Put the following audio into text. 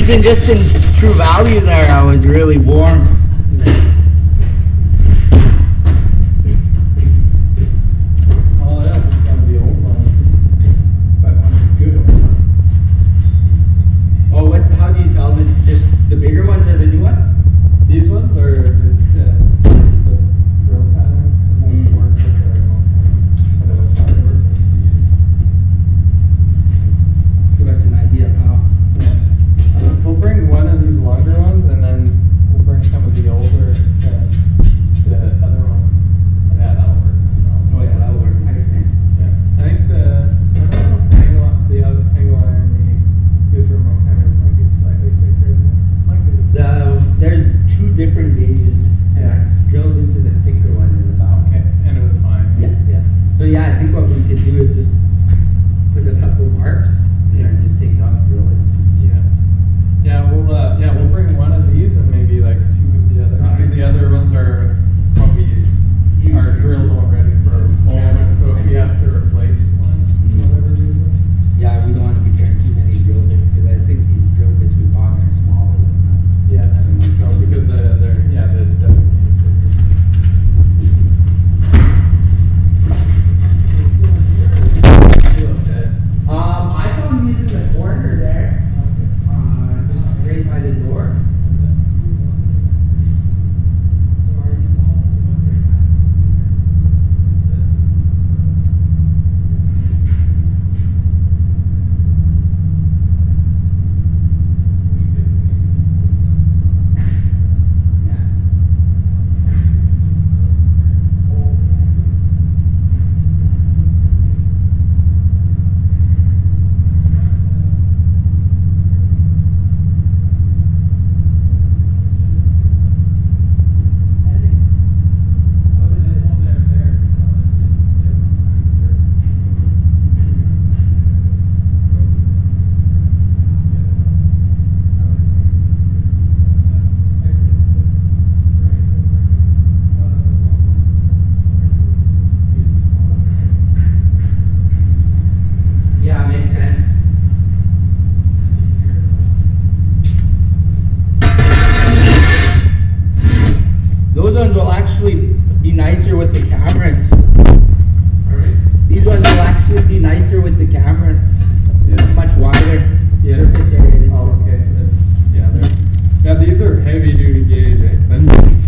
even just in True Valley there, I was really warm. Oh, yeah, this is one of the old ones. But one of the good old ones. Oh, what? How do you tell just the bigger ones or the new ones? These ones are just the drill pattern. It won't work with the remote pattern, but it will probably work with these. Give us an idea of how. Yeah. We'll bring one of these longer ones, and then we'll bring some of the older, the other ones. And yeah, that'll work. Oh yeah, that'll work nice then. Yeah. I think the angle iron we use for remote pattern might be slightly thicker than this. Might be the same. There's two different gauges. Yeah. I drilled into the thicker one in the bow. Okay, and it was fine. Yeah, yeah. So yeah, I think what we could do is just put a couple marks and just take it off, drill it. Yeah, we'll bring one of these and maybe like two of the others, because the other ones are probably are drilled already for cameras. So if we have to replace one, for whatever reason. Yeah, we don't want to be carrying too many drill bits because I think these drill bits we bought are smaller than that. Yeah, so because they're definitely I found these in the corner there. Just right by the door. Yeah, makes sense. Those ones will actually be nicer with the cameras. Alright. These ones will actually be nicer with the cameras. Yeah. Much wider Yeah. surface area. Oh, okay. Yeah, these are heavy duty gauge, eh? But